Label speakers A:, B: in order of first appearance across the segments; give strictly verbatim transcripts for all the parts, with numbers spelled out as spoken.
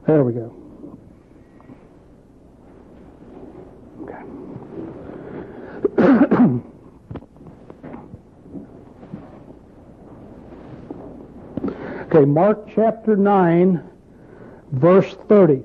A: There we go. Okay. Okay, Mark chapter nine, verse thirty.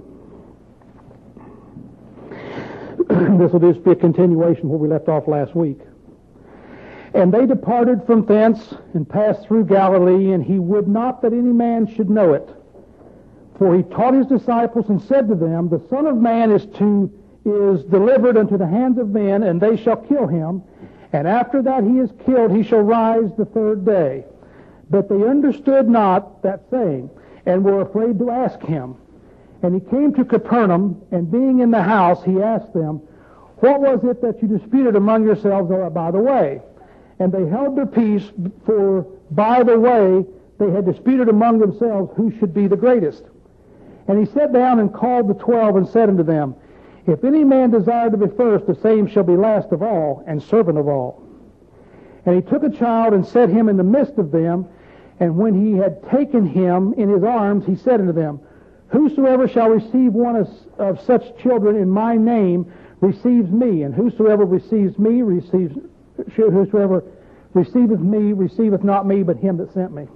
A: This will just be a continuation where we left off last week. And they departed from thence and passed through Galilee, and he would not that any man should know it. For he taught his disciples and said to them, The Son of Man is to is delivered unto the hands of men, and they shall kill him. And after that he is killed, he shall rise the third day. But they understood not that saying, and were afraid to ask him. And he came to Capernaum, and being in the house, he asked them, What was it that you disputed among yourselves by the way? And they held their peace, for by the way they had disputed among themselves who should be the greatest. And he sat down and called the twelve, and said unto them, If any man desire to be first, the same shall be last of all, and servant of all. And he took a child, and set him in the midst of them. And when he had taken him in his arms, he said unto them, Whosoever shall receive one of, of such children in my name receives me, and whosoever receives me receives whosoever receiveth me receiveth not me, but him that sent me.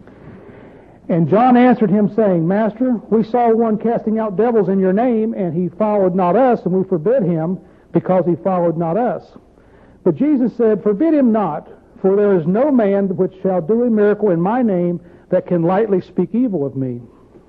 A: And John answered him, saying, Master, we saw one casting out devils in your name, and he followed not us, and we forbid him, because he followed not us. But Jesus said, Forbid him not, for there is no man which shall do a miracle in my name that can lightly speak evil of me.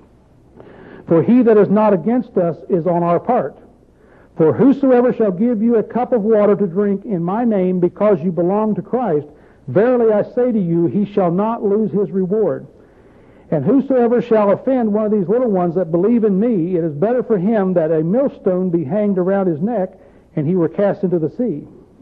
A: For he that is not against us is on our part. For whosoever shall give you a cup of water to drink in my name, because you belong to Christ, verily I say to you, he shall not lose his reward. And whosoever shall offend one of these little ones that believe in me, it is better for him that a millstone be hanged around his neck, and he were cast into the sea.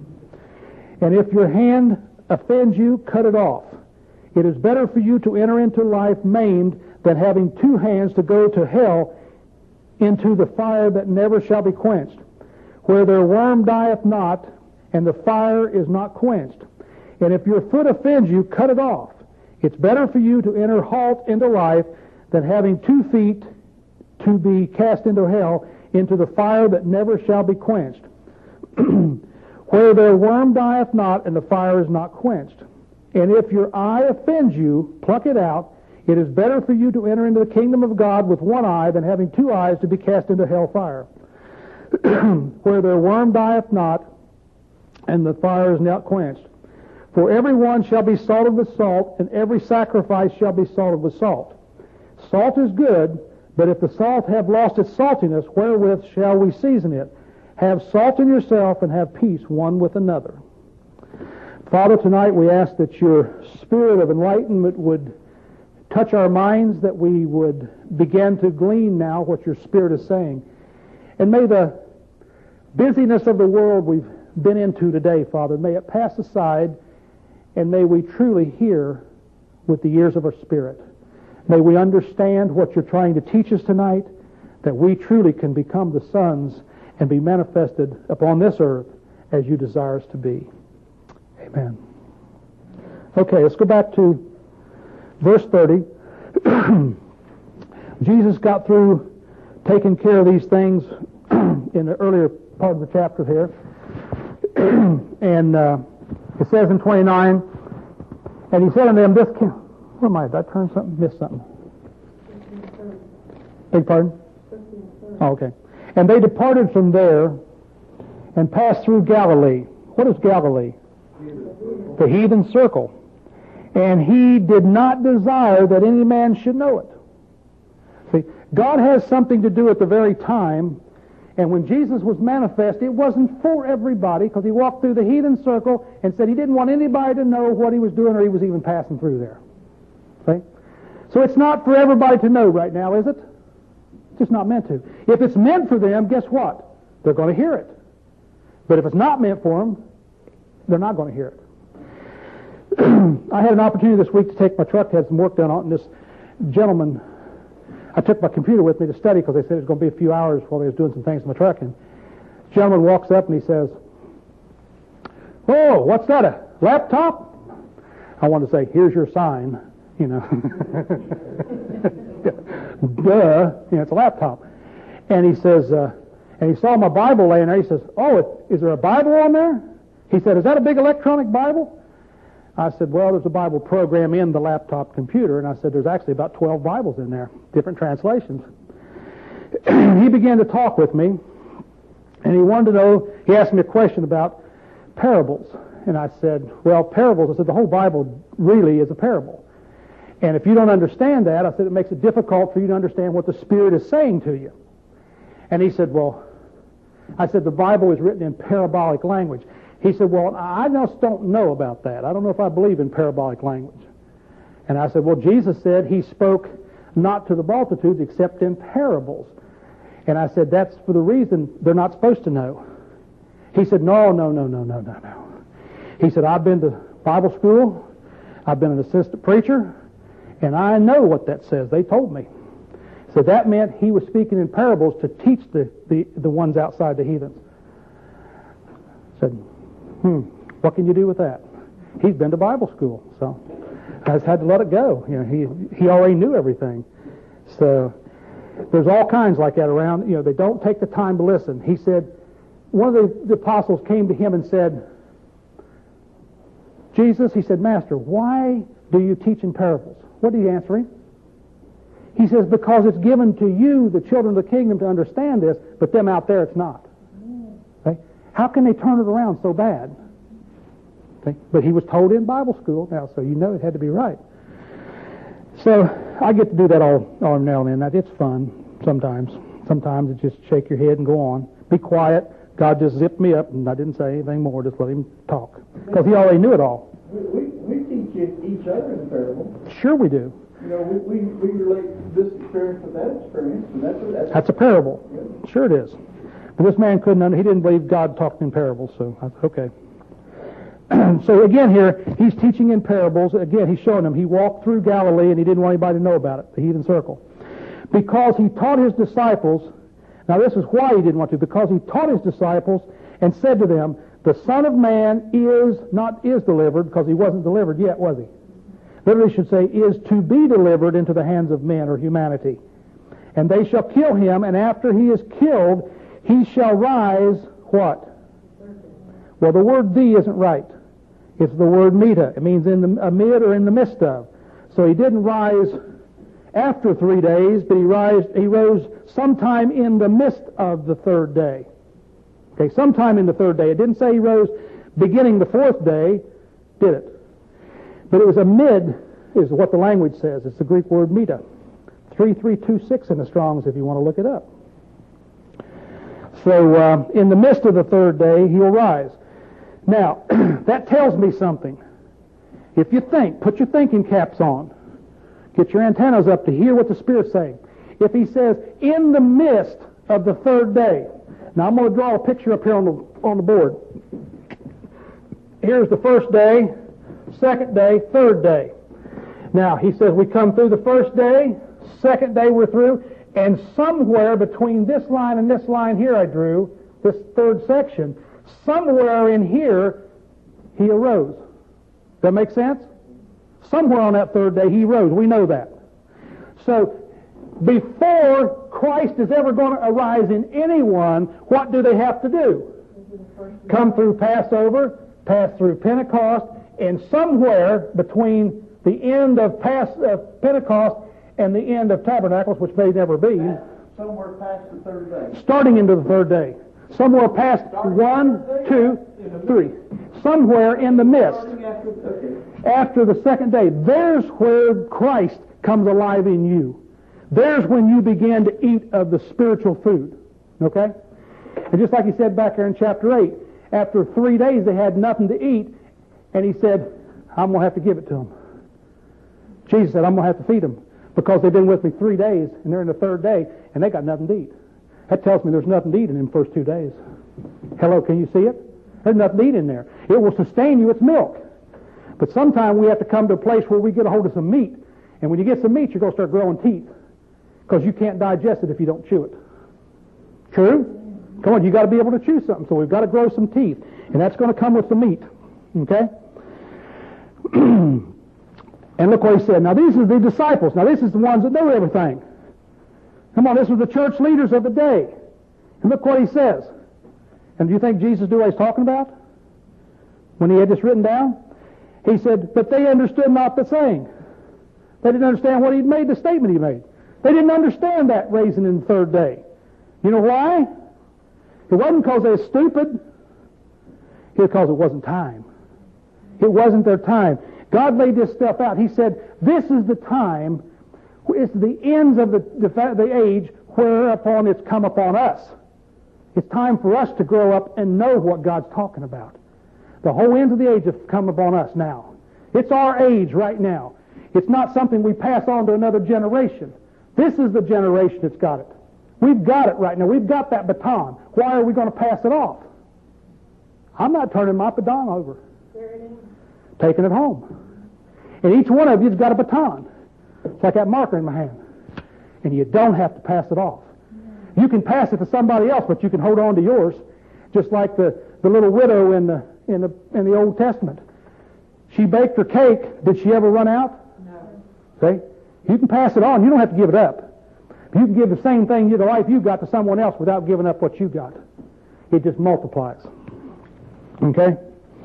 A: And if your hand offends you, cut it off. It is better for you to enter into life maimed than having two hands to go to hell, into the fire that never shall be quenched, where their worm dieth not, and the fire is not quenched. And if your foot offends you, cut it off. It's better for you to enter halt into life than having two feet to be cast into hell, into the fire that never shall be quenched, where their worm dieth not, and the fire is not quenched. And if your eye offends you, pluck it out. It is better for you to enter into the kingdom of God with one eye than having two eyes to be cast into hell fire, where their worm dieth not, and the fire is not quenched. For every one shall be salted with salt, and every sacrifice shall be salted with salt. Salt is good, but if the salt have lost its saltiness, wherewith shall we season it? Have salt in yourself, and have peace one with another. Father, tonight we ask that your spirit of enlightenment would touch our minds, that we would begin to glean now what your Spirit is saying. And may the busyness of the world we've been into today, Father, may it pass aside, and may we truly hear with the ears of our spirit. May we understand what you're trying to teach us tonight, that we truly can become the sons and be manifested upon this earth as you desire us to be. Amen. Okay, let's go back to verse thirty. Jesus got through taking care of these things in the earlier part of the chapter here. and uh, it says in twenty-nine, and he said unto them, this can... Where am I? Did I turn something? Missed something? Beg pardon? Oh, okay. And they departed from there and passed through Galilee. What is Galilee? The heathen circle. And he did not desire that any man should know it. See, God has something to do at the very time, and when Jesus was manifest, it wasn't for everybody, because he walked through the heathen circle and said he didn't want anybody to know what he was doing or he was even passing through there. See? So it's not for everybody to know right now, is it? It's just not meant to. If it's meant for them, guess what? They're going to hear it. But if it's not meant for them, they're not going to hear it. I had an opportunity this week to take my truck, had some work done on it, and this gentleman, I took my computer with me to study because they said it was going to be a few hours while I was doing some things in my truck, and this gentleman walks up and he says, "Oh, what's that, a laptop?" I wanted to say, "Here's your sign," you know. Duh, you know, it's a laptop. And he says, uh, and he saw my Bible laying there. He says, oh, is there a Bible on there? He said, is that a big electronic Bible? I said, well, there's a Bible program in the laptop computer. And I said, there's actually about twelve Bibles in there, different translations. He began to talk with me, and he wanted to know, he asked me a question about parables. And I said, well, parables, I said, the whole Bible really is a parable. And if you don't understand that, I said, it makes it difficult for you to understand what the Spirit is saying to you. And he said, well, I said, the Bible is written in parabolic language. He said, well, I just don't know about that. I don't know if I believe in parabolic language. And I said, well, Jesus said he spoke not to the multitudes except in parables. And I said, that's for the reason they're not supposed to know. He said, no, no, no, no, no, no, no. He said, I've been to Bible school. I've been an assistant preacher. And I know what that says. They told me. So that meant he was speaking in parables to teach the, the, the ones outside the heathens. I said, hmm, what can you do with that? He's been to Bible school, so I just had to let it go. You know, he he already knew everything. So there's all kinds like that around. You know, they don't take the time to listen. He said, one of the, the apostles came to him and said, Jesus, he said, Master, why do you teach in parables? What did he answer him? He says, because it's given to you, the children of the kingdom, to understand this, but them out there it's not. Okay? How can they turn it around so bad? Okay? But he was told in Bible school now, so you know it had to be right. So I get to do that all, all now and then. It's fun sometimes. Sometimes it's just shake your head and go on. Be quiet. God just zipped me up, and I didn't say anything more. Just let him talk. Because he already knew it all.
B: We, we, we teach each other in the parable.
A: Sure we do.
B: You know, we, we, we relate this experience with that experience, and that's a, that's,
A: that's a parable.
B: Yeah.
A: Sure it is. But this man couldn't, under, he didn't believe God talked in parables, so I said, okay. So again here, he's teaching in parables. Again, he's showing them. He walked through Galilee, and he didn't want anybody to know about it, the heathen circle. Because he taught his disciples, now this is why he didn't want to, because he taught his disciples and said to them, the Son of Man is, not is delivered, because he wasn't delivered yet, was he? Literally should say, is to be delivered into the hands of men or humanity. And they shall kill him, and after he is killed, he shall rise, what? Well, the word "the" isn't right. It's the word "meta." It means in the amid or in the midst of. So he didn't rise after three days, but he rise, he rose sometime in the midst of the third day. Okay, sometime in the third day. It didn't say he rose beginning the fourth day, did it? But it was amid, is what the language says. It's the Greek word "meta." three three two six in the Strong's if you want to look it up. So uh, in the midst of the third day, he'll rise. Now, that tells me something. If you think, put your thinking caps on. Get your antennas up to hear what the Spirit's saying. If he says, in the midst of the third day. Now, I'm going to draw a picture up here on the, on the board. Here's the first day, second day, third day. Now, he says we come through the first day, second day we're through, and somewhere between this line and this line here I drew, this third section, somewhere in here, he arose. Does that make sense? Somewhere on that third day, he rose. We know that. So, before Christ is ever going to arise in anyone, what do they have to do? Come through Passover, pass through Pentecost, and somewhere between the end of Pas- uh, Pentecost and the end of Tabernacles, which may never be,
B: somewhere past the third day.
A: Starting into the third day. Somewhere past one, two, three. Somewhere in the midst.
B: After, okay.
A: After the second day. There's where Christ comes alive in you. There's when you begin to eat of the spiritual food. Okay? And just like he said back there in chapter eight, after three days they had nothing to eat, and he said, I'm going to have to give it to them. Jesus said, I'm going to have to feed them because they've been with me three days, and they're in the third day, and they got nothing to eat. That tells me there's nothing to eat in them first two days. Hello, can you see it? There's nothing to eat in there. It will sustain you. It's milk. But sometime we have to come to a place where we get a hold of some meat. And when you get some meat, you're going to start growing teeth because you can't digest it if you don't chew it. True? Come on, you got to be able to chew something. So we've got to grow some teeth. And that's going to come with the meat. Okay? And look what he said. Now these are the disciples. Now this is the ones that know everything. Come on, this was the church leaders of the day. And look what he says. And do you think Jesus knew what he's talking about when he had this written down? He said, but they understood not the saying. They didn't understand what he'd made, the statement he made. They didn't understand that raising in the third day. You know why? It wasn't because they were stupid. It was because it wasn't time. It wasn't their time. God laid this stuff out. He said, this is the time, it's the ends of the, the, the age whereupon it's come upon us. It's time for us to grow up and know what God's talking about. The whole ends of the age have come upon us now. It's our age right now. It's not something we pass on to another generation. This is the generation that's got it. We've got it right now. We've got that baton. Why are we going to pass it off? I'm not turning my baton over. Taking it home. And each one of you's got a baton. It's like that marker in my hand. And you don't have to pass it off. You can pass it to somebody else, but you can hold on to yours. Just like the, the little widow in the, in the, in the Old Testament. She baked her cake. Did she ever run out? No. See? You can pass it on. You don't have to give it up. You can give the same thing, the life you got, to someone else without giving up what you got. It just multiplies. Okay?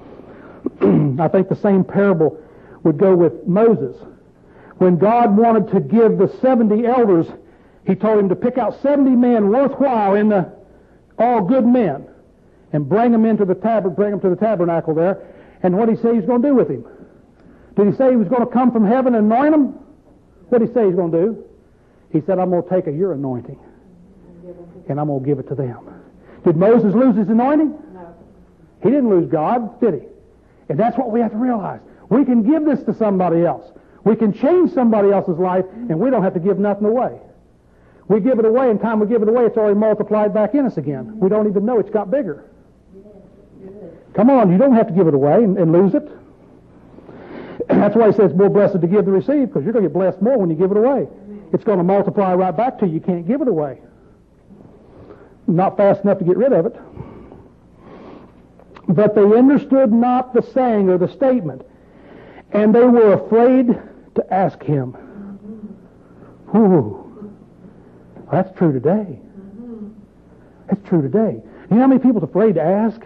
A: I think the same parable would go with Moses. When God wanted to give the seventy elders, he told him to pick out seventy men worthwhile in the all good men and bring them into the tab- bring them to the tabernacle there. And what did he say he was going to do with him? Did he say he was going to come from heaven and anoint them? What did he say he's going to do? He said, I'm going to take a your anointing and I'm going to give it to them. Did Moses lose his anointing? No. He didn't lose God, did he? And that's what we have to realize. We can give this to somebody else. We can change somebody else's life, and we don't have to give nothing away. We give it away, and time we give it away, it's already multiplied back in us again. We don't even know it's got bigger. Come on, you don't have to give it away and, and lose it. And that's why he says it's more blessed to give than receive, because you're going to get blessed more when you give it away. It's going to multiply right back to you. You can't give it away. Not fast enough to get rid of it. But they understood not the saying or the statement, and they were afraid to ask him. Ooh, that's true today. That's true today. You know how many people's afraid to ask?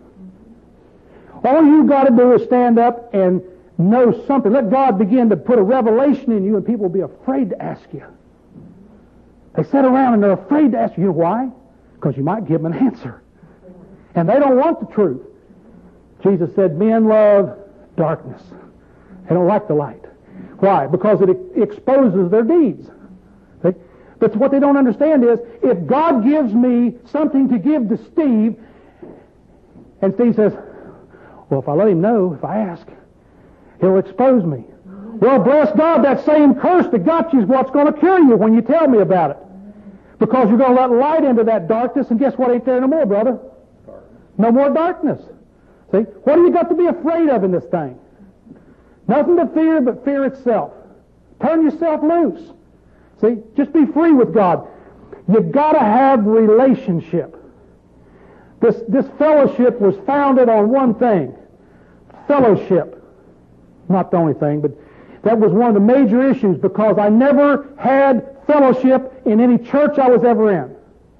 A: All you got to do is stand up and know something. Let God begin to put a revelation in you, and people will be afraid to ask you. They sit around and they're afraid to ask you. You know why? Because you might give them an answer. And they don't want the truth. Jesus said, men love darkness. They don't like the light. Why? Because it exposes their deeds. They, but what they don't understand is, if God gives me something to give to Steve, and Steve says, well, if I let him know, if I ask, he'll expose me. Well, bless God, that same curse that got you is what's going to kill you when you tell me about it. Because you're going to let light into that darkness, and guess what ain't there no more, brother? No more darkness. See? What do you got to be afraid of in this thing? Nothing to fear but fear itself. Turn yourself loose. See? Just be free with God. You've got to have relationship. This, this fellowship was founded on one thing. Fellowship. Not the only thing, but that was one of the major issues, because I never had fellowship in any church I was ever in.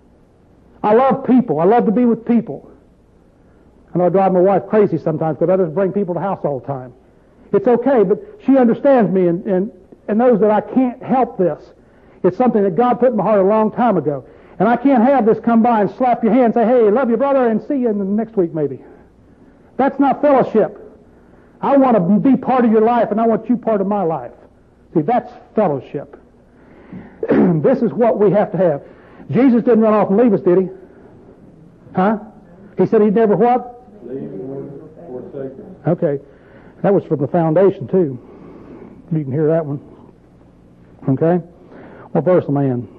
A: I love people. I love to be with people. I know I drive my wife crazy sometimes because I just bring people to the house all the time. It's okay, but she understands me and, and, and knows that I can't help this. It's something that God put in my heart a long time ago. And I can't have this come by and slap your hand and say, hey, love you, brother, and see you in the next week maybe. That's not fellowship. I want to be part of your life, and I want you part of my life. See, that's fellowship. This is what we have to have. Jesus didn't run off and leave us, did he? Huh? He said he'd never what? Leave or forsake us. Okay. That was from the foundation, too. You can hear that one. Okay? What verse am I in?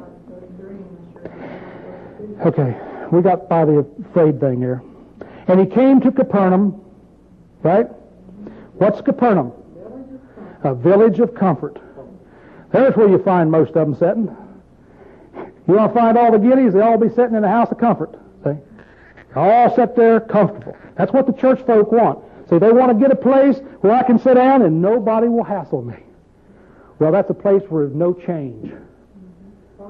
A: Okay. We got by the afraid thing here. And he came to Capernaum, right? What's Capernaum? A village of comfort. There's where you find most of them sitting. You want to find all the giddies, they all be sitting in a house of comfort. See? All sit there comfortable. That's what the church folk want. See, they want to get a place where I can sit down and nobody will hassle me. Well, that's a place where there's no change.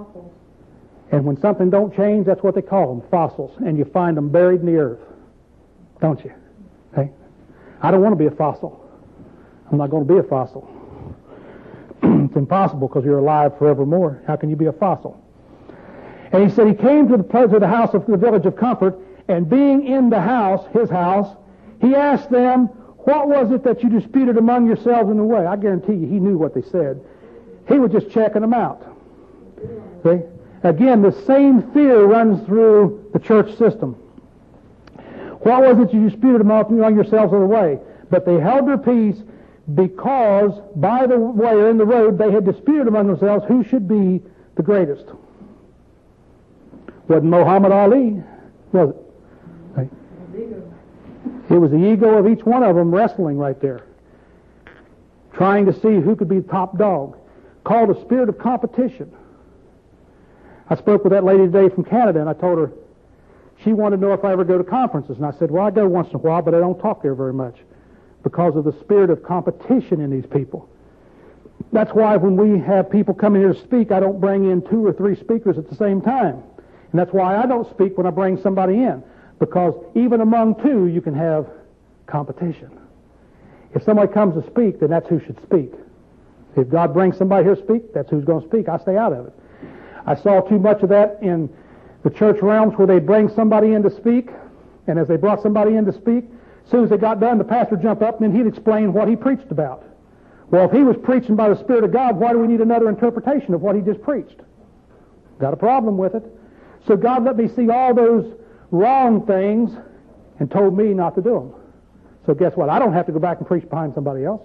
C: Fossils.
A: And when something don't change, that's what they call them, fossils. And you find them buried in the earth. Don't you? Hey? I don't want to be a fossil. I'm not going to be a fossil. It's impossible because you're alive forevermore. How can you be a fossil? And he said he came to the, to the house of the village of Comfort, and being in the house, his house, he asked them, what was it that you disputed among yourselves in the way? I guarantee you he knew what they said. He was just checking them out. See? Again, the same fear runs through the church system. What was it you disputed among yourselves in the way? But they held their peace because by the way or in the road they had disputed among themselves who should be the greatest. Wasn't Muhammad Ali, was it? Right. It was the ego of each one of them wrestling right there, trying to see who could be the top dog, called a spirit of competition. I spoke with that lady today from Canada, and I told her she wanted to know if I ever go to conferences, and I said, well, I go once in a while, but I don't talk there very much because of the spirit of competition in these people. That's why when we have people coming here to speak, I don't bring in two or three speakers at the same time. And that's why I don't speak when I bring somebody in, because even among two, you can have competition. If somebody comes to speak, then that's who should speak. If God brings somebody here to speak, that's who's going to speak. I stay out of it. I saw too much of that in the church realms where they bring somebody in to speak, and as they brought somebody in to speak, as soon as they got done, the pastor jumped up and then he'd explain what he preached about. Well, if he was preaching by the Spirit of God, why do we need another interpretation of what he just preached? Got a problem with it. So God let me see all those wrong things and told me not to do them. So guess what? I don't have to go back and preach behind somebody else.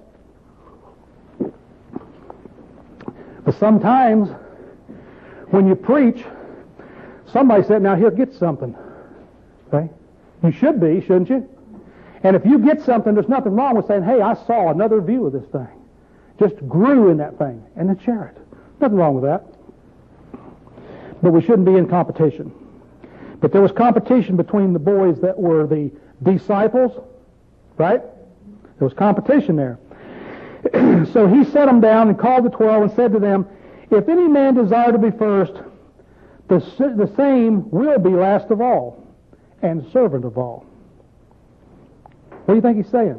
A: But sometimes when you preach, somebody said, now here, get something. Okay? You should be, shouldn't you? And if you get something, there's nothing wrong with saying, hey, I saw another view of this thing. Just grew in that thing. And then share it. Nothing wrong with that. But we shouldn't be in competition. But there was competition between the boys that were the disciples, right? There was competition there. So he set them down and called the twelve and said to them, if any man desire to be first, the, the same will be last of all and servant of all. What do you think he's saying?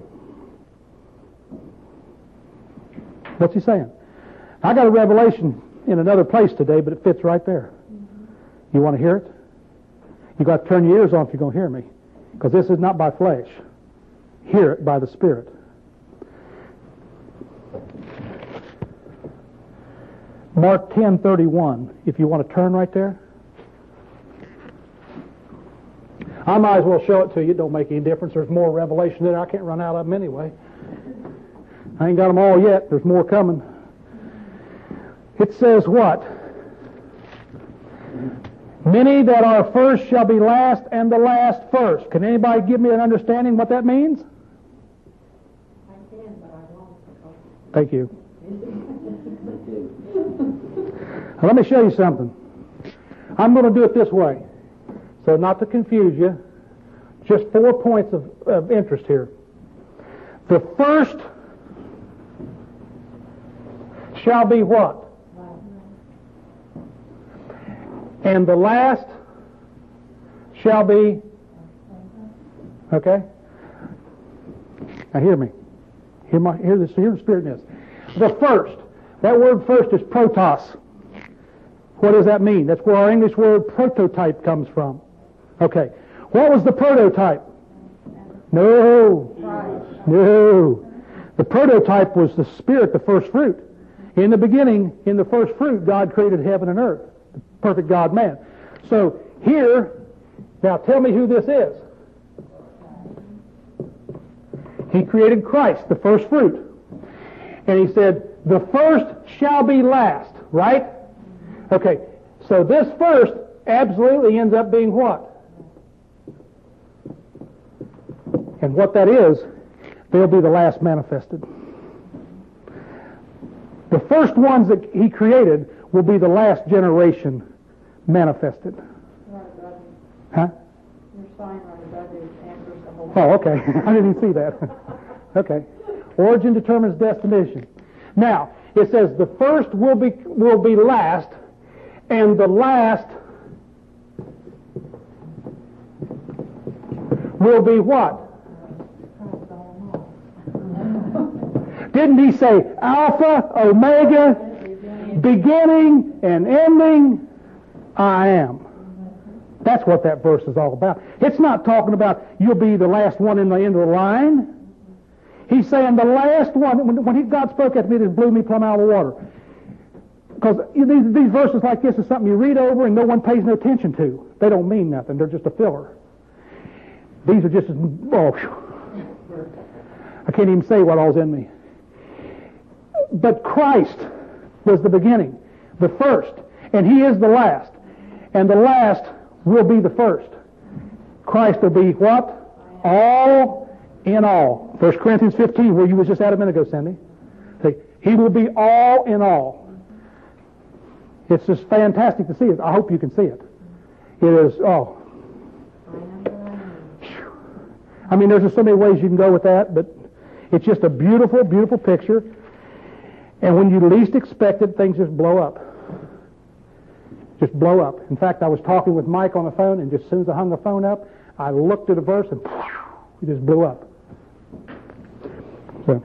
A: What's he saying? I got a revelation in another place today, but it fits right there. You want to hear it? You got to turn your ears on if you're going to hear me, because this is not by flesh. Hear it by the Spirit. Mark ten thirty-one. If you want to turn right there. I might as well show it to you. It don't make any difference. There's more revelation there. I can't run out of them anyway. I ain't got them all yet. There's more coming. It says what? Many that are first shall be last, and the last first. Can anybody give me an understanding what that means?
C: I can, but I won't.
A: Thank you. Now, let me show you something. I'm going to do it this way. So not to confuse you, just four points of, of interest here. The first shall be what? And the last shall be, okay? Now hear me. Hear, my, hear, this, hear the Spirit in this. The first, that word first is protos. What does that mean? That's where our English word prototype comes from. Okay. What was the prototype? No. No. The prototype was the Spirit, the first fruit. In the beginning, in the first fruit, God created heaven and earth. The perfect God-man. So here, now tell me who this is. He created Christ, the first fruit. And he said, the first shall be last, right? Okay, so this first absolutely ends up being what? And what that is, they'll be the last manifested. The first ones that he created will be the last generation manifested.
C: Right, Buddy.
A: Huh?
C: Your sign right above it answers the whole
A: Oh, okay. I didn't even see that. Okay. Origin determines destination. Now, it says the first will be will be last, and the last will be what? Didn't he say Alpha, Omega, beginning and ending? I am. That's what that verse is all about. It's not talking about you'll be the last one in the end of the line. He's saying the last one. When, when he, God spoke at me, it blew me plumb out of the water. Because these, these verses like this is something you read over and no one pays no attention to. They don't mean nothing. They're just a filler. These are just, oh, whew. I can't even say what all's in me. But Christ was the beginning, the first, and He is the last. And the last will be the first. Christ will be what? All in all. First Corinthians fifteen, where you was just at a minute ago, Cindy. See, He will be all in all. It's just fantastic to see it. I hope you can see it. It is, oh. I mean, there's just so many ways you can go with that, but it's just a beautiful, beautiful picture. And when you least expect it, things just blow up. Just blow up. In fact, I was talking with Mike on the phone, and just as soon as I hung the phone up, I looked at a verse, and it just blew up. So,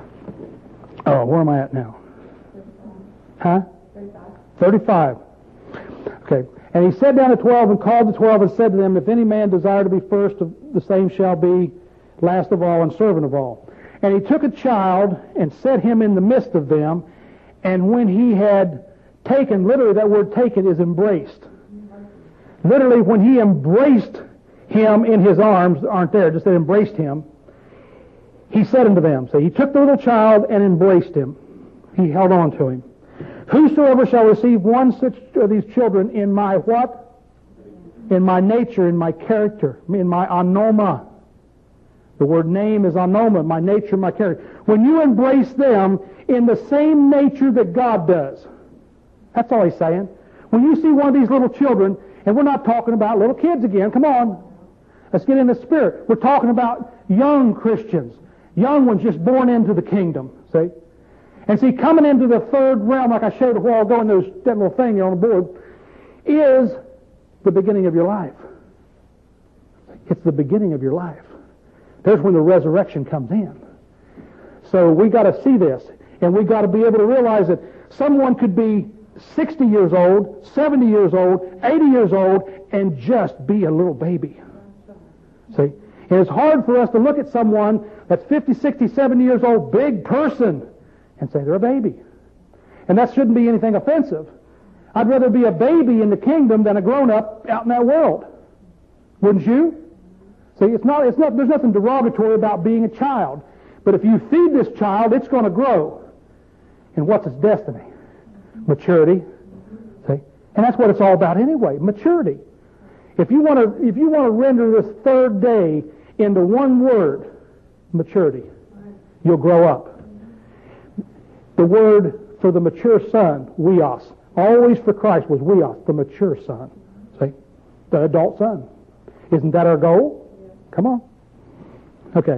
A: oh, where am I at now? Huh? thirty-five. Okay. And he said down to twelve and called the twelve and said to them, if any man desire to be first, the same shall be last of all and servant of all. And he took a child and set him in the midst of them, and when he had taken, literally that word taken is embraced. Literally when he embraced him in his arms, aren't there, just that embraced him, he said unto them, so he took the little child and embraced him. He held on to him. Whosoever shall receive one such of these children in my what? In my nature, in my character, in my anoma. The word name is anoma, my nature, my character. When you embrace them in the same nature that God does. That's all he's saying. When you see one of these little children, and we're not talking about little kids again, come on. Let's get in the spirit. We're talking about young Christians, young ones just born into the kingdom, see? And see, coming into the third realm, like I showed a while ago in those, that little thing here on the board, is the beginning of your life. It's the beginning of your life. There's when the resurrection comes in. So we got to see this, and we got to be able to realize that someone could be sixty years old, seventy years old, eighty years old, and just be a little baby. See? And it's hard for us to look at someone that's fifty, sixty, seventy years old, big person, and say they're a baby. And that shouldn't be anything offensive. I'd rather be a baby in the kingdom than a grown-up out in that world. Wouldn't you? See, it's not, it's not, there's nothing derogatory about being a child. But if you feed this child, it's going to grow. And what's its destiny? Maturity. See? And that's what it's all about anyway, maturity. If you want to, if you want to render this third day into one word, maturity, you'll grow up. The word for the mature son, weos, always for Christ was weos, the mature son. See? The adult son. Isn't that our goal? Come on. Okay.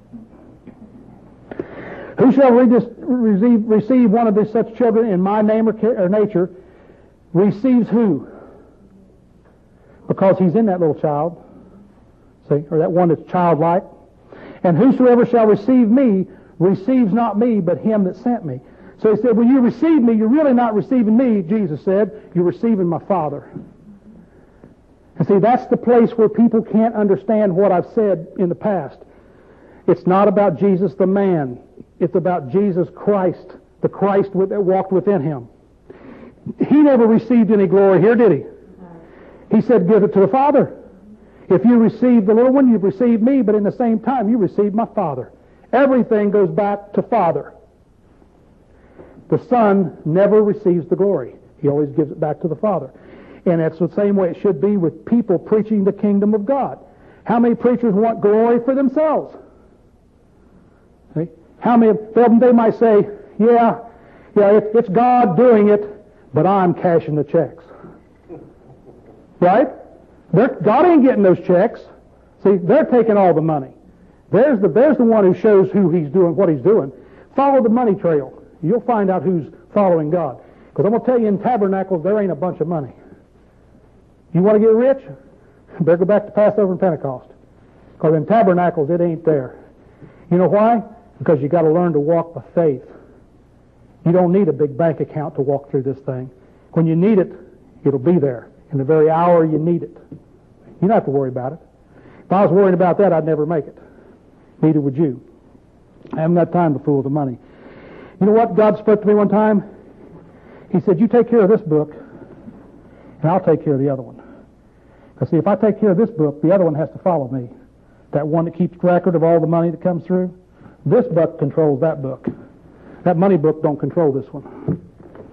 A: Who shall receive, receive one of these such children in my name or, or nature receives who? Because he's in that little child. See? Or that one that's childlike. And whosoever shall receive me receives not me, but him that sent me. So he said, when you receive me, you're really not receiving me, Jesus said. You're receiving my Father. And see, that's the place where people can't understand what I've said in the past. It's not about Jesus the man. It's about Jesus Christ, the Christ that walked within him. He never received any glory here, did he? He said, give it to the Father. If you receive the little one, you've received me, but in the same time, you receive my Father. Everything goes back to Father. The Son never receives the glory. He always gives it back to the Father. And that's the same way it should be with people preaching the kingdom of God. How many preachers want glory for themselves? See? How many of them, they might say, yeah, yeah, it, it's God doing it, but I'm cashing the checks. Right? They're, God ain't getting those checks. See, they're taking all the money. There's the, there's the one who shows who he's doing, what he's doing. Follow the money trail. You'll find out who's following God. Because I'm going to tell you, in tabernacles, there ain't a bunch of money. You want to get rich? Better go back to Passover and Pentecost. Because in tabernacles, it ain't there. You know why? Because you got to learn to walk by faith. You don't need a big bank account to walk through this thing. When you need it, it'll be there in the very hour you need it. You don't have to worry about it. If I was worrying about that, I'd never make it. Neither would you. I haven't got time to fool with the money. You know what God spoke to me one time? He said, you take care of this book, and I'll take care of the other one. Because see, if I take care of this book, the other one has to follow me. That one that keeps record of all the money that comes through, this book controls that book. That money book don't control this one.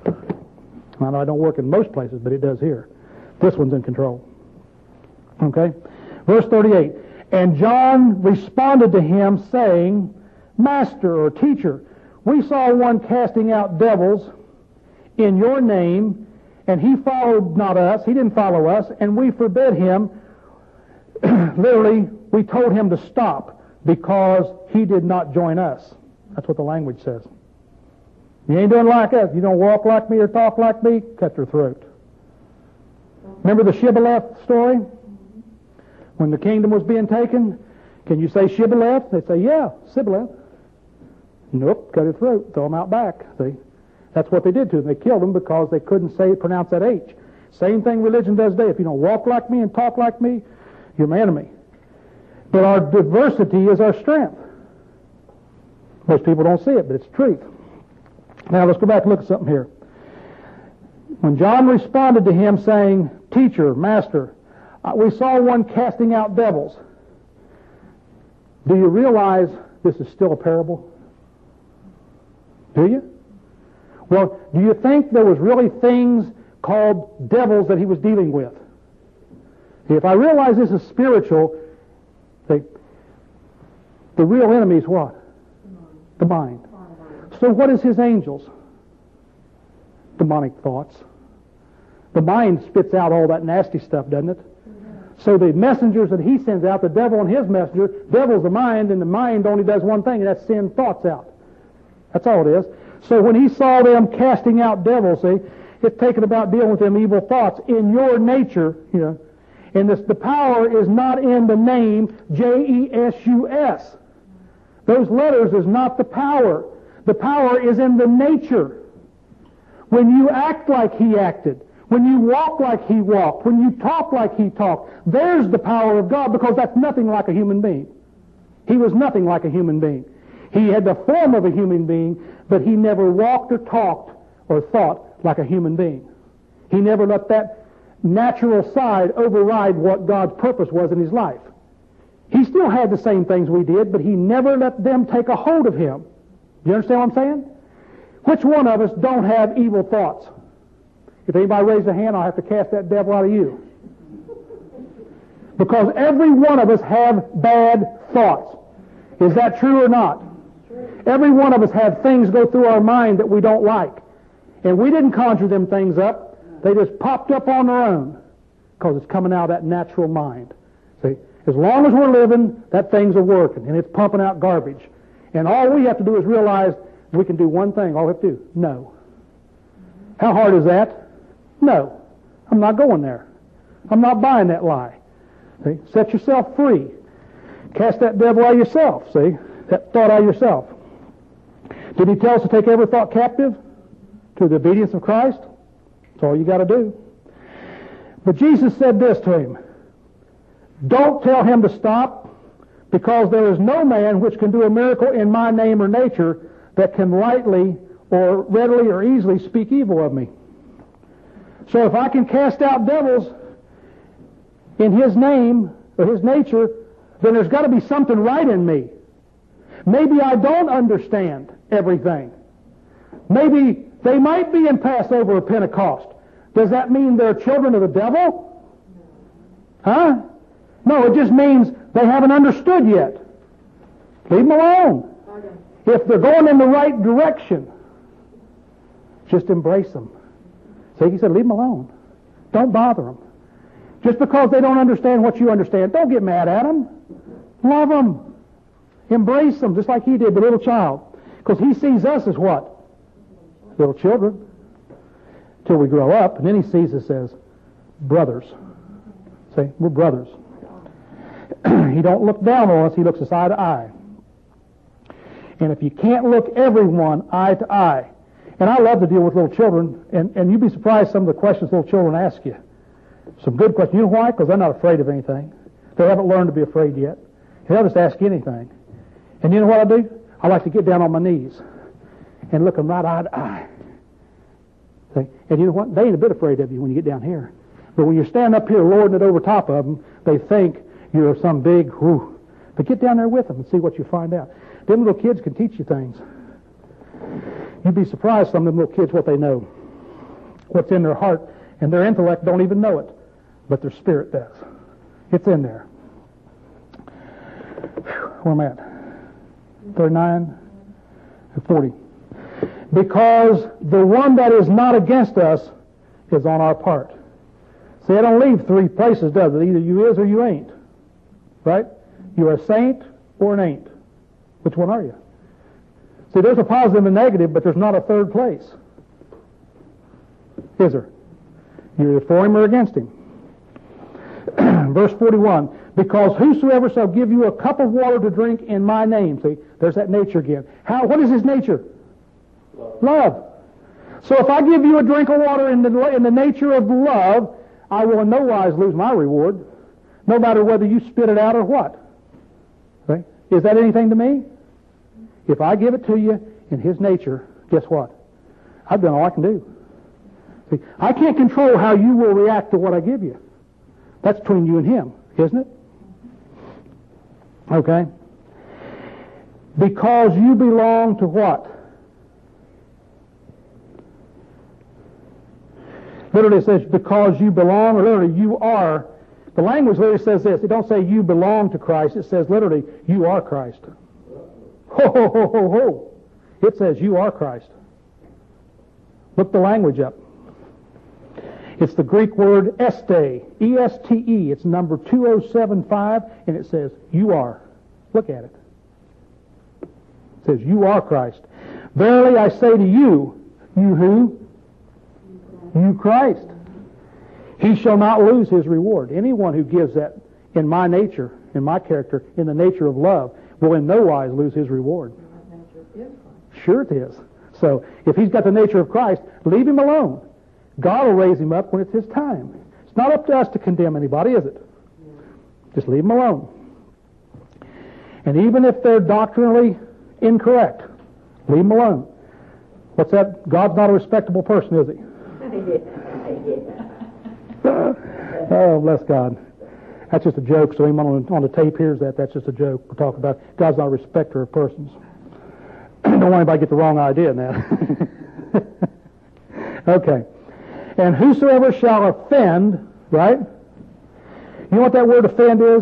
A: I know I don't work in most places, but it does here. This one's in control. Okay? Verse thirty-eight. And John responded to him, saying, Master or teacher, we saw one casting out devils in your name, and he followed not us, he didn't follow us, and we forbid him. Literally, we told him to stop because he did not join us. That's what the language says. You ain't doing like us. You don't walk like me or talk like me, cut your throat. Remember the Shibboleth story? When the kingdom was being taken, can you say Shibboleth? They say, yeah, Shibboleth. Nope, cut his throat, throw him out back. See? That's what they did to him. They killed him because they couldn't say pronounce that H. Same thing religion does today. If you don't walk like me and talk like me, you're my enemy. But our diversity is our strength. Most people don't see it, but it's truth. Now let's go back and look at something here. When John responded to him saying, Teacher, Master, uh, we saw one casting out devils. Do you realize this is still a parable? Do you? Well, do you think there was really things called devils that he was dealing with? If I realize this is spiritual, the, the real enemy is what? The mind. So what is his angels? Demonic thoughts. The mind spits out all that nasty stuff, doesn't it? So the messengers that he sends out, the devil and his messenger, devil's the mind, and the mind only does one thing, and that's send thoughts out. That's all it is. So when he saw them casting out devils, see, it's taken about dealing with them evil thoughts in your nature, you know. And this, the power is not in the name J E S U S. Those letters is not the power. The power is in the nature. When you act like he acted, when you walk like he walked, when you talk like he talked, there's the power of God, because that's nothing like a human being. He was nothing like a human being. He had the form of a human being, but he never walked or talked or thought like a human being. He never let that natural side override what God's purpose was in his life. He still had the same things we did, but he never let them take a hold of him. Do you understand what I'm saying? Which one of us don't have evil thoughts? If anybody raises a hand, I'll have to cast that devil out of you. Because every one of us have bad thoughts. Is that true or not? Every one of us have things go through our mind that we don't like. And we didn't conjure them things up. They just popped up on their own because it's coming out of that natural mind. See, as long as we're living, that thing's a working, and it's pumping out garbage. And all we have to do is realize we can do one thing. All we have to do, no. How hard is that? No. I'm not going there. I'm not buying that lie. See? Set yourself free. Cast that devil out of yourself, see? That thought out of yourself. Did he tell us to take every thought captive to the obedience of Christ? That's all you got to do. But Jesus said this to him. Don't tell him to stop, because there is no man which can do a miracle in my name or nature that can lightly or readily or easily speak evil of me. So if I can cast out devils in his name or his nature, then there's got to be something right in me. Maybe I don't understand everything. Maybe they might be in Passover or Pentecost. Does that mean they're children of the devil? Huh? No, it just means they haven't understood yet. Leave them alone. If they're going in the right direction, just embrace them. See, he said, leave them alone. Don't bother them. Just because they don't understand what you understand, don't get mad at them. Love them. Embrace them, just like he did the little child. Because he sees us as what? Little children. till we grow up, and then he sees us as brothers. See, we're brothers. He don't look down on us, he looks us eye to eye. And if you can't look everyone eye to eye, and I love to deal with little children, and, and you'd be surprised some of the questions little children ask you. Some good questions. You know why? Because they're not afraid of anything. They haven't learned to be afraid yet. They'll just ask you anything. And you know what I do? I like to get down on my knees and look them right eye to eye. See? And you know what? They ain't a bit afraid of you when you get down here. But when you stand up here lording it over top of them, they think you're some big, whoo. But get down there with them and see what you find out. Them little kids can teach you things. You'd be surprised some of them little kids what they know. What's in their heart, and their intellect don't even know it. But their spirit does. It's in there. Where am I at? thirty-nine and forty. Because the one that is not against us is on our part. See, I don't leave three places, does it? Either you is or you ain't. Right? You're a saint or an ain't. Which one are you? See, there's a positive and negative, but there's not a third place. Is there? You're either for him or against him. Verse forty-one, because whosoever shall give you a cup of water to drink in my name. See, there's that nature again. How? What is his nature? Love. Love. So if I give you a drink of water in the, in the nature of love, I will in no wise lose my reward, no matter whether you spit it out or what. See? Is that anything to me? If I give it to you in his nature, guess what? I've done all I can do. See, I can't control how you will react to what I give you. That's between you and him, isn't it? Okay? Because you belong to what? Literally it says, because you belong, or literally you are. The language literally says this. It don't say you belong to Christ. It says literally, you are Christ. Ho, ho, ho, ho, ho. It says you are Christ. Look the language up. It's the Greek word este, E S T E. It's number two oh seven five, and it says, you are. Look at it. It says, you are Christ. Verily I say to you, you who? You Christ. He shall not lose his reward. Anyone who gives that in my nature, in my character, in the nature of love, will in no wise lose his reward. Sure it is. So, if he's got the nature of Christ, leave him alone. God will raise him up when it's his time. It's not up to us to condemn anybody, is it? Just leave them alone. And even if they're doctrinally incorrect, leave them alone. What's that? God's not a respectable person, is he? Oh, bless God. That's just a joke, so anyone on, on the tape hears that, that's just a joke. We're talking about God's not a respecter of persons. Don't want anybody to get the wrong idea now. Okay. And whosoever shall offend, right? You know what that word offend is?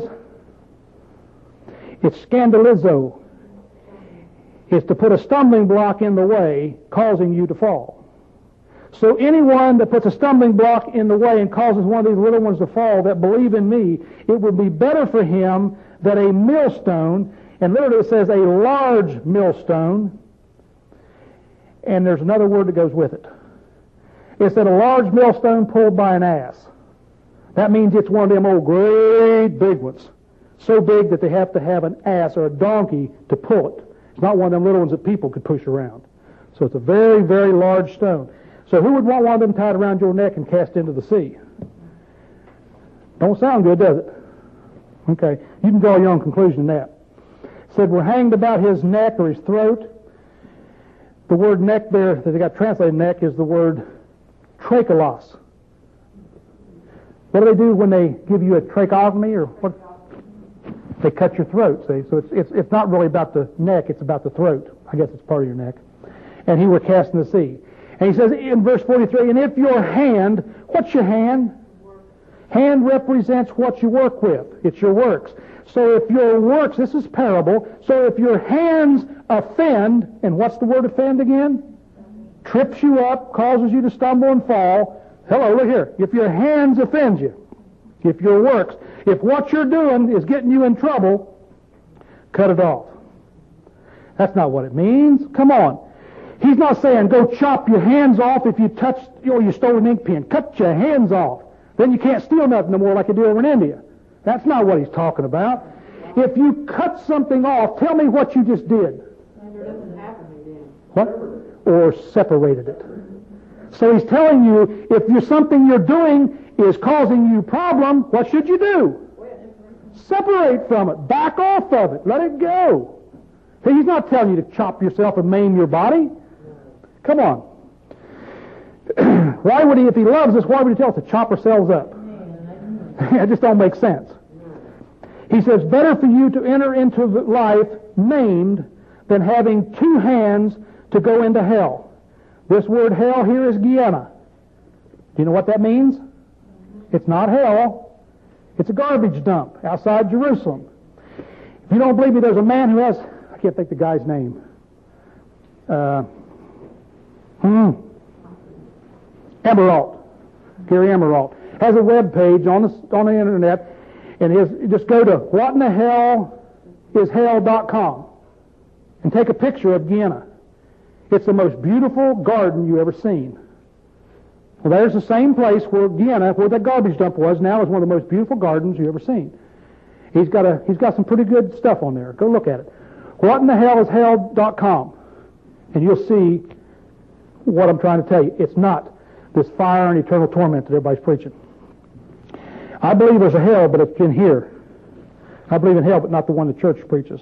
A: It's scandalizo. It's to put a stumbling block in the way, causing you to fall. So anyone that puts a stumbling block in the way and causes one of these little ones to fall that believe in me, it would be better for him that a millstone, and literally it says a large millstone, and there's another word that goes with it. It said a large millstone pulled by an ass. That means it's one of them old great big ones. So big that they have to have an ass or a donkey to pull it. It's not one of them little ones that people could push around. So it's a very, very large stone. So who would want one of them tied around your neck and cast into the sea? Don't sound good, does it? Okay, you can draw your own conclusion in that. It said we're hanged about his neck or his throat. The word neck there that they got translated neck is the word trachelos. What do they do when they give you a tracheotomy or what? They cut your throat, see? So it's, it's, it's not really about the neck, it's about the throat. I guess it's part of your neck. And he were cast in the sea. And he says in verse forty-three, and if your hand, what's your hand? Hand represents what you work with. It's your works. So if your works, this is parable, so if your hands offend, and what's the word offend again? Trips you up, causes you to stumble and fall. Hello, look here. If your hands offend you, if your works, if what you're doing is getting you in trouble, cut it off. That's not what it means. Come on. He's not saying go chop your hands off if you touch or you stole an ink pen. Cut your hands off. Then you can't steal nothing no more like you do over in India. That's not what he's talking about. If you cut something off, tell me what you just did. What? Or separated it. So he's telling you, if you're something you're doing is causing you problem, what should you do? Separate from it. Back off of it. Let it go. See, he's not telling you to chop yourself and maim your body. Come on. Why would he, if he loves us, why would he tell us to chop ourselves up? It just don't make sense. He says, better for you to enter into life maimed than having two hands to go into hell. This word hell here is Gehenna. Do you know what that means? It's not hell. It's a garbage dump outside Jerusalem. If you don't believe me, there's a man who has, I can't think the guy's name. Uh, hmm. Emerald. Gary Emerald. Has a web page on the, on the internet, and his, just go to what in the hell is hell dot com and take a picture of Gehenna. It's the most beautiful garden you ever seen. Well, there's the same place where Gehenna, where that garbage dump was, now is one of the most beautiful gardens you ever seen. He's got a he's got some pretty good stuff on there. Go look at it. What in the hell is hell dot com? And you'll see what I'm trying to tell you. It's not this fire and eternal torment that everybody's preaching. I believe there's a hell, but it's in here. I believe in hell, but not the one the church preaches.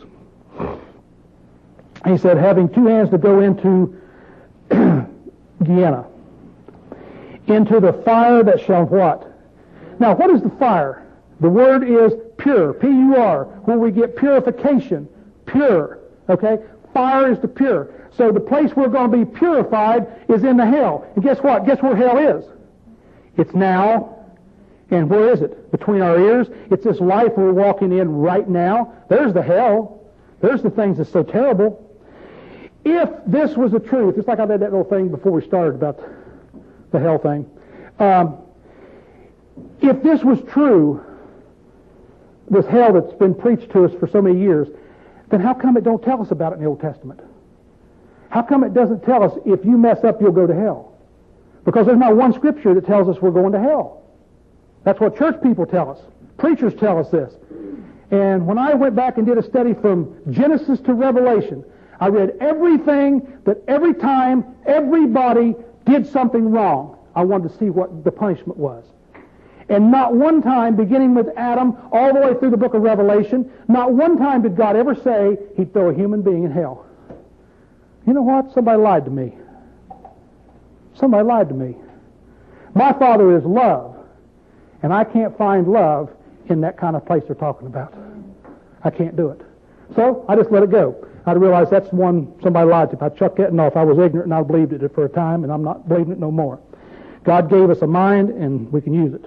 A: He said, having two hands to go into Gehenna, into the fire that shall what? Now, what is the fire? The word is pure, P U R, where we get purification, pure, okay? Fire is the pure. So the place we're going to be purified is in the hell. And guess what? Guess where hell is? It's now. And where is it? Between our ears. It's this life we're walking in right now. There's the hell. There's the things that's so terrible. If this was the truth, it's like I read that little thing before we started about the hell thing. Um, if this was true, this hell that's been preached to us for so many years, then how come it don't tell us about it in the Old Testament? How come it doesn't tell us if you mess up, you'll go to hell? Because there's not one scripture that tells us we're going to hell. That's what church people tell us. Preachers tell us this. And when I went back and did a study from Genesis to Revelation, I read everything that every time everybody did something wrong, I wanted to see what the punishment was. And not one time, beginning with Adam all the way through the book of Revelation, not one time did God ever say he'd throw a human being in hell. You know what? Somebody lied to me. Somebody lied to me. My Father is love. And I can't find love in that kind of place they're talking about. I can't do it. So I just let it go. I realized that's one somebody lied to. If I chucked that off, I was ignorant and I believed it for a time, and I'm not believing it no more. God gave us a mind, and we can use it.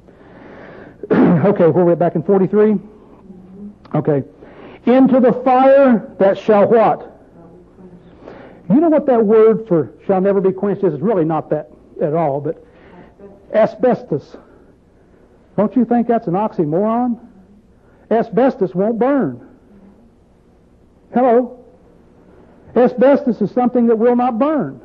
A: Okay, where are we back in forty-three? Okay. Into the fire that shall what? You know what that word for shall never be quenched is? It's really not that at all, but asbestos. Don't you think that's an oxymoron? Asbestos won't burn. Hello? Asbestos is something that will not burn.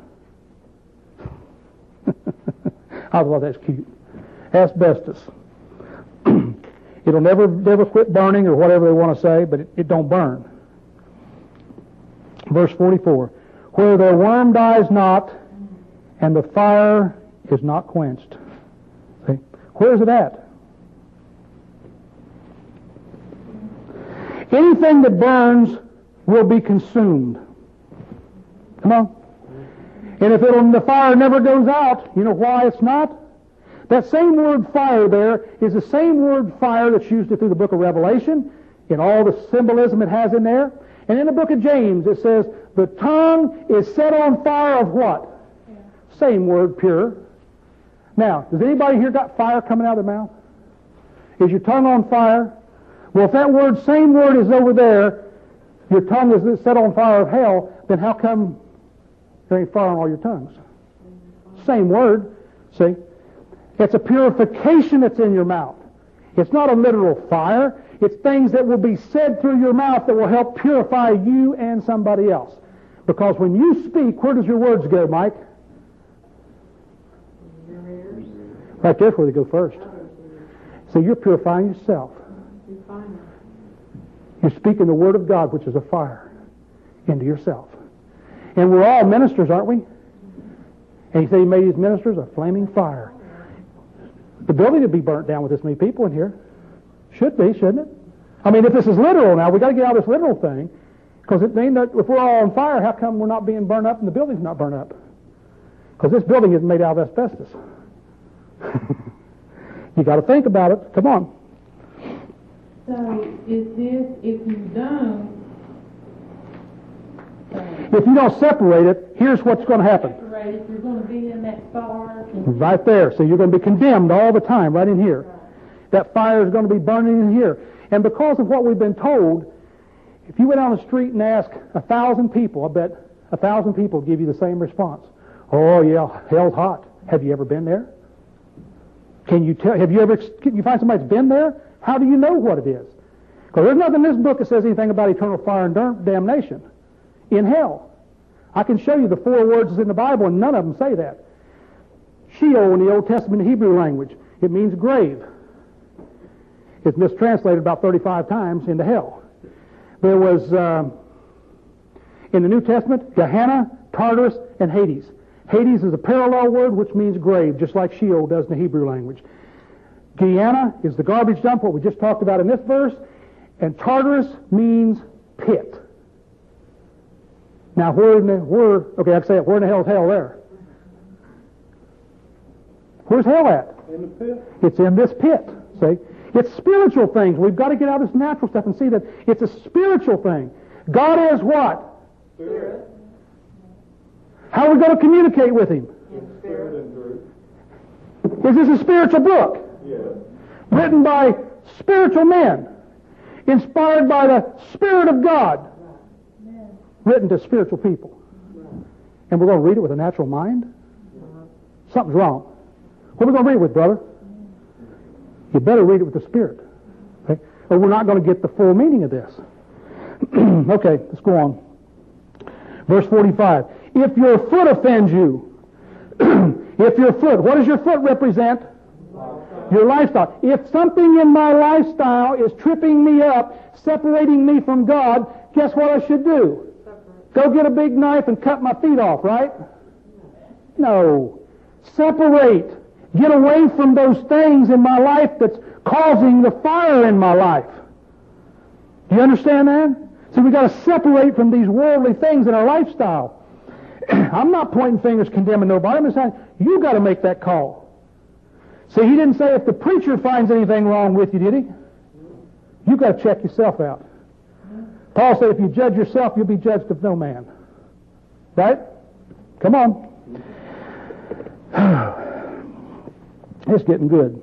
A: I thought that's cute. Asbestos. It'll never never quit burning or whatever they want to say, but it, it don't burn. Verse forty-four. Where the worm dies not and the fire is not quenched. See? Where is it at? Anything that burns will be consumed. Come on. And if it'll, the fire never goes out, you know why it's not? That same word fire there is the same word fire that's used through the book of Revelation, in all the symbolism it has in there. And in the book of James it says, the tongue is set on fire of what? Yeah. Same word, pure. Now, does anybody here got fire coming out of their mouth? Is your tongue on fire? Well, if that word, same word is over there, your tongue is set on fire of hell, then how come there ain't fire on all your tongues? Same word. See? It's a purification that's in your mouth. It's not a literal fire. It's things that will be said through your mouth that will help purify you and somebody else. Because when you speak, where does your words go, Mike?
C: Your ears,
A: Right there's where they go first. So you're purifying yourself.
C: you find them.
A: You're speaking the Word of God, which is a fire, into yourself. And we're all ministers, aren't we? And he said he made his ministers a flaming fire. The building would be burnt down with this many people in here. Should be, shouldn't it? I mean, if this is literal now, we got to get out of this literal thing. Because if we're all on fire, how come we're not being burned up and the building's not burned up? Because this building is made out of asbestos. You got to think about it. Come on.
D: So is this, if you don't,
A: If you don't separate it, here's what's going to happen.
D: separate it, you're going to be in that fire.
A: Right there. So you're going to be condemned all the time, right in here. That fire is going to be burning in here. And because of what we've been told, if you went on the street and asked a thousand people, I bet a thousand people give you the same response. Oh yeah, hell's hot. Have you ever been there? Can you tell? Have you ever? Can you find somebody that's been there? How do you know what it is? Because there's nothing in this book that says anything about eternal fire and damnation in hell. I can show you the four words in the Bible, and none of them say that. Sheol in the Old Testament Hebrew language, it means grave. It's mistranslated about thirty-five times into hell. There was, uh, in the New Testament, Gehenna, Tartarus, and Hades. Hades is a parallel word which means grave, just like Sheol does in the Hebrew language. Gehenna is the garbage dump, what we just talked about in this verse, and Tartarus means pit. Now, where in the, where, okay, I can say it, where in the hell is hell there? Where's hell at?
B: In the pit.
A: It's in this pit, see? It's spiritual things. We've got to get out of this natural stuff and see that it's a spiritual thing. God is what?
B: Spirit.
A: How are we going to communicate with Him?
B: In spirit and truth.
A: Is this a spiritual book?
B: Yes.
A: Written by spiritual men. Inspired by the Spirit of God. Written to spiritual people. And we're going to read it with a natural mind? Something's wrong. What are we going to read it with, brother? You better read it with the Spirit. Okay? Or we're not going to get the full meaning of this. Okay, let's go on. Verse forty-five. If your foot offends you, if your foot, what does your foot represent?
B: Lifestyle.
A: Your lifestyle. If something in my lifestyle is tripping me up, separating me from God, guess what I should do? Go get a big knife and cut my feet off, right? No. Separate. Get away from those things in my life that's causing the fire in my life. Do you understand that? So we've got to separate from these worldly things in our lifestyle. I'm not pointing fingers condemning nobody. I'm just saying, you got to make that call. See, he didn't say if the preacher finds anything wrong with you, did he? You got to check yourself out. Paul said if you judge yourself, you'll be judged of no man. Right? Come on. It's getting good.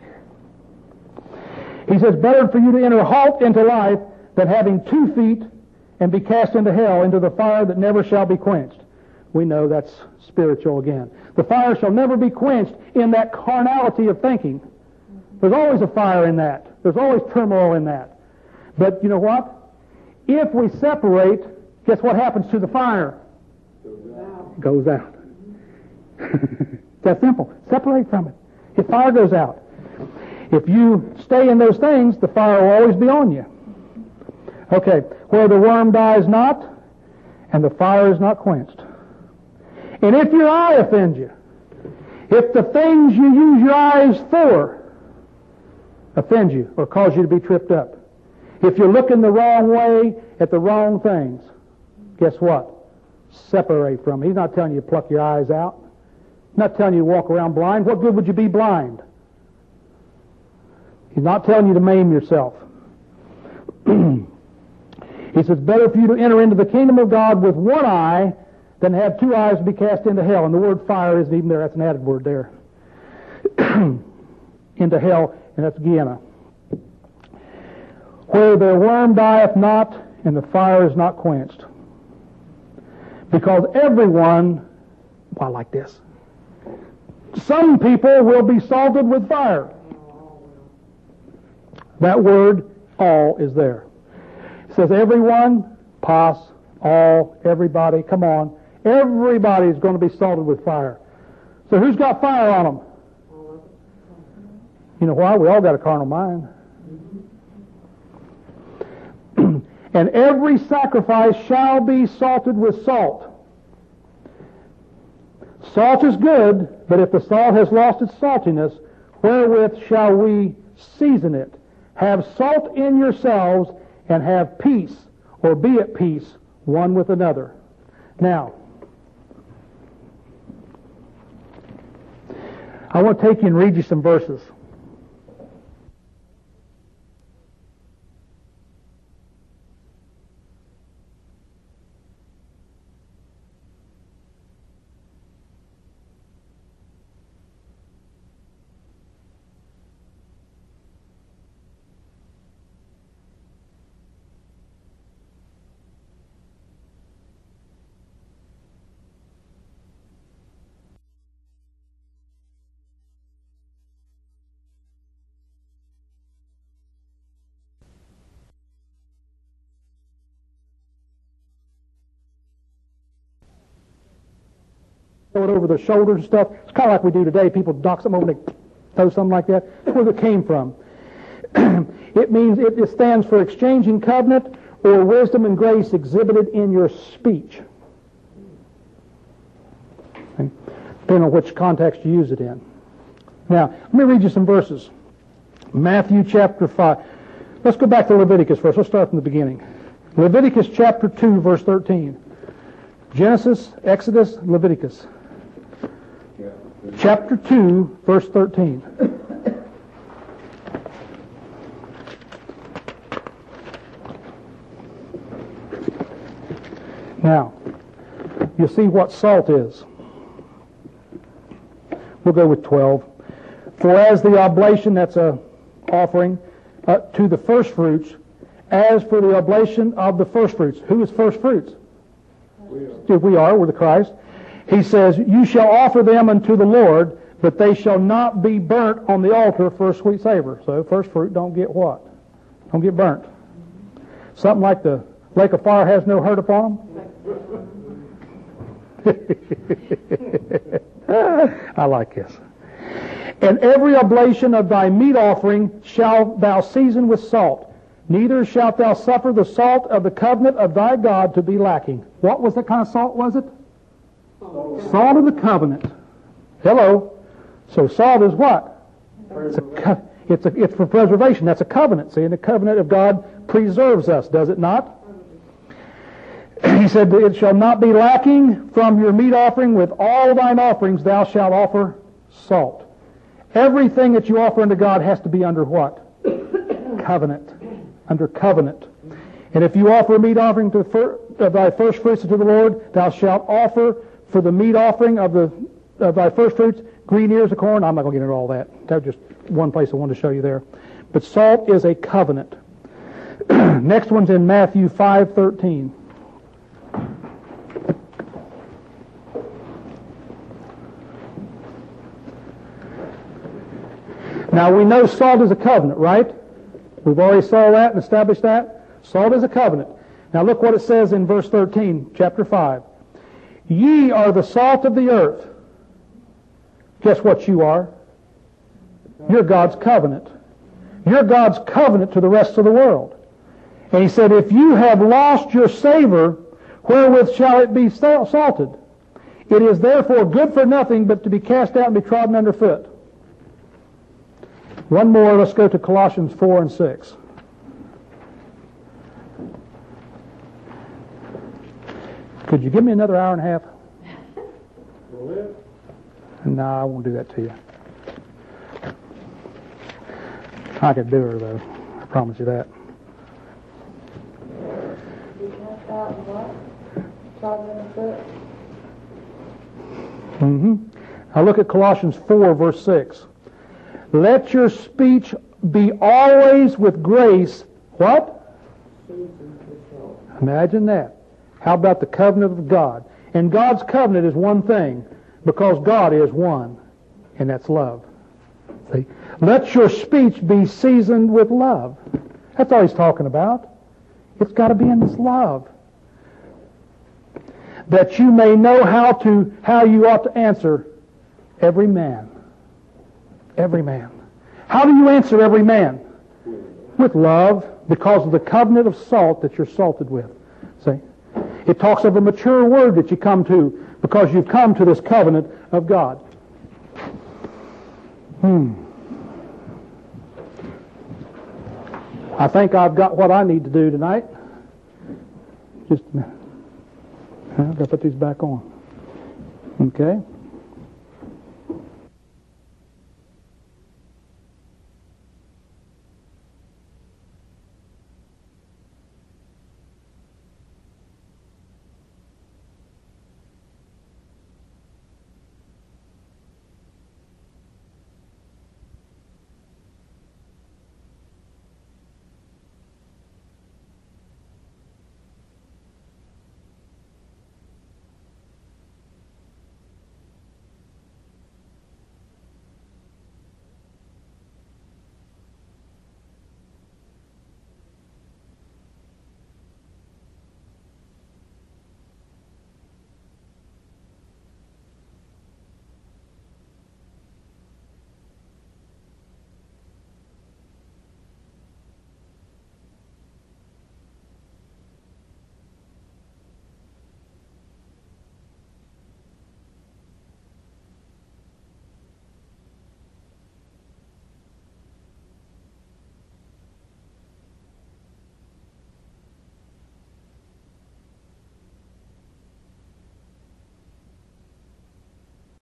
A: He says, better for you to enter halt into life than having two feet and be cast into hell, into the fire that never shall be quenched. We know that's spiritual again. The fire shall never be quenched in that carnality of thinking. There's always a fire in that. There's always turmoil in that. But you know what? If we separate, guess what happens to the fire? It goes out. It's that simple. Separate from it. The fire goes out. If you stay in those things, the fire will always be on you. Okay, where the worm dies not, and the fire is not quenched. And if your eye offends you, if the things you use your eyes for offend you or cause you to be tripped up, if you're looking the wrong way at the wrong things, guess what? Separate from it. He's not telling you to pluck your eyes out. He's not telling you to walk around blind. What good would you be blind? He's not telling you to maim yourself. He says, better for you to enter into the kingdom of God with one eye than have two eyes to be cast into hell. And the word fire isn't even there. That's an added word there. Into hell, and that's Gehenna. Where their worm dieth not, and the fire is not quenched. Because everyone, well, like this. Some people will be salted with fire. That word, all, is there. It says everyone, pos, All, everybody, come on. Everybody's going to be salted with fire. So who's got fire on them? You know why? We all got a carnal mind. And every sacrifice shall be salted with salt. Salt is good, but if the salt has lost its saltiness, wherewith shall we season it? Have salt in yourselves, and have peace, or be at peace, one with another. Now, I want to take you and read you some verses. Throw it over their shoulders and stuff. It's kind of like we do today. People knock something over and they throw something like that. That's where it came from. It means it, it stands for exchanging covenant or wisdom and grace exhibited in your speech. Okay. Depending on which context you use it in. Now, let me read you some verses. Matthew chapter five. Let's go back to Leviticus first. Let's start from the beginning. Leviticus chapter two, verse thirteen. Genesis, Exodus, Leviticus. Chapter two, verse thirteen. Now, you see what salt is. We'll go with twelve. For as the oblation, that's a offering, uh, to the first fruits, as for the oblation of the first fruits. Who is first fruits? We are. We are, we're the Christ. He says, you shall offer them unto the Lord, but they shall not be burnt on the altar for a sweet savor. So first fruit don't get what? Don't get burnt. Something like the lake of fire has no hurt upon them. I like this. And every oblation of thy meat offering shalt thou season with salt. Neither shalt thou suffer the salt of the covenant of thy God to be lacking. What was that kind of salt, was it? Salt, salt of the covenant. Hello. So salt is what? It's a, co- it's a, it's for preservation. That's a covenant. See, and the covenant of God preserves us, does it not? He said, it shall not be lacking from your meat offering. With all thine offerings thou shalt offer salt. Everything that you offer unto God has to be under what? Covenant. Under covenant. And if you offer a meat offering to fir- of thy first fruits unto the Lord, thou shalt offer for the meat offering of the of thy first fruits green ears of corn. I'm not going to get into all that. That's just one place I wanted to show you there. But salt is a covenant. Next one's in Matthew five thirteen. Now we know salt is a covenant, right? We've already saw that and established that. Salt is a covenant. Now look what it says in verse thirteen, chapter five. Ye are the salt of the earth. Guess what you are? You're God's covenant. You're God's covenant to the rest of the world. And he said, if you have lost your savor, wherewith shall it be salted? It is therefore good for nothing but to be cast out and be trodden under foot. One more, let's go to Colossians four and six. Could you give me another hour and a half? No, I won't do that to you. I could do her, though. I promise you that. Mm-hmm. Now look at Colossians four, verse six. Let your speech be always with grace. What? Imagine that. How about the covenant of God? And God's covenant is one thing, because God is one, and that's love. See? Let your speech be seasoned with love. That's all he's talking about. It's got to be in this love. that you may know how to how you ought to answer every man. Every man. How do you answer every man? With love, because of the covenant of salt that you're salted with. See? It talks of a mature word that you come to because you've come to this covenant of God. Hmm. I think I've got what I need to do tonight. Just a minute. I've got to put these back on. Okay.